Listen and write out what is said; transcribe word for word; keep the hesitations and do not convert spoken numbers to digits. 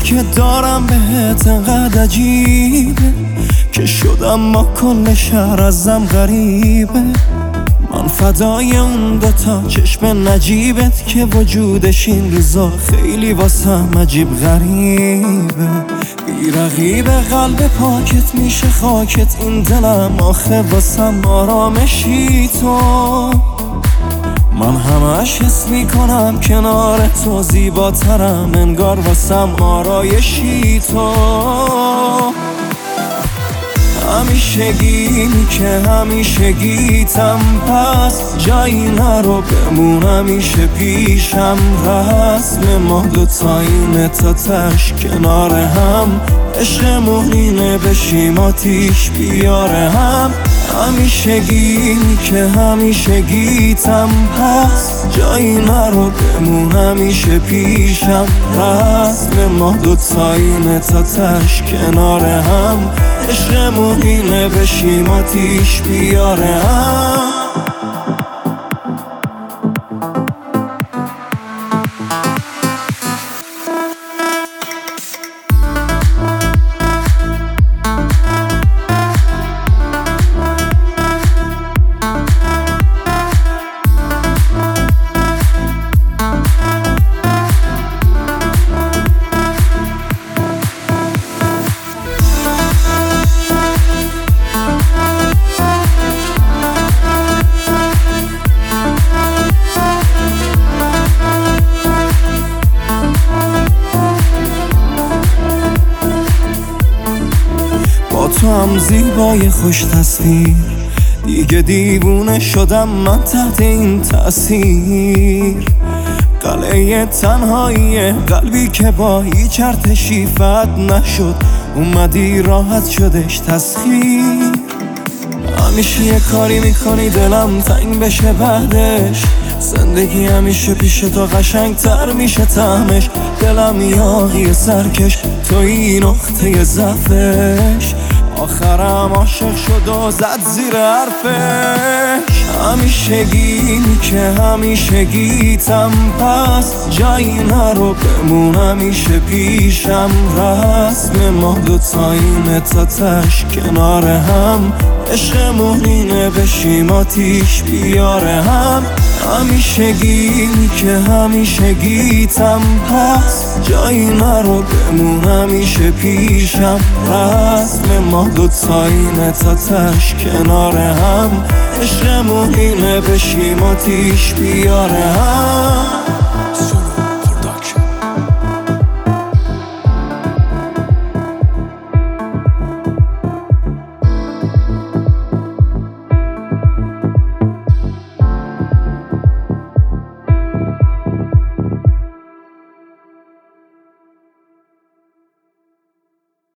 که دارم بهت انقدر عجیبه که شدم ما کل شهر ازم غریبه. من فدای اون دوتا چشم نجیبت که وجودش این روزا خیلی واسم عجیب غریبه. بی رقیب قلب پاکت میشه خاکت این دلم، آخه واسم آرامشی تو. من همش حس میکنم کنار تو زیباترم، انگار واسم آرایشی تو. همیشگی که همیشگیتم، پس جایی نرو بمون همیشه پیشم. رسم ما دوتاییم تا تش کنار هم، عشقمون اینه بشیم آتیش بیاره هم. همیشگی که همیشگیتم، پس جایی نرو بمون همیشه پیشم. رسم ما دوتاییم تا تش کنار هم، عشقمون اینه بشیم آتیش بیاره هم. تو هم زیبای خوش تصویر، دیگه دیوونه شدم من تحت این تأثیر. قلعه تنهایی قلبی که با هیچ ارتشی فتح نشد، اومدی راحت شدش تسخیر. همیشه یه کاری میکنی دلم تنگ بشه بعدش، زندگی همیشه پیش تو قشنگ تر میشه طعمش. دلم یاغی سرکش توی نقطه ضعفش، آخرم عاشق شد و زد زیر حرفش. همیشگی که همیشگیتم، پس جایی نرو بمون همیشه پیشم. رسم ما دوتاییم تا تش کنار هم، عشقمون اینه بشیم آتیش بیاره هم. همیشگی که همیشگیتم، پس جایی نرو بمون همیشه پیشم. رسم ما دوتاییم تا تش کنار هم، عشقمون اینه بشیم آتیش بیاره هم.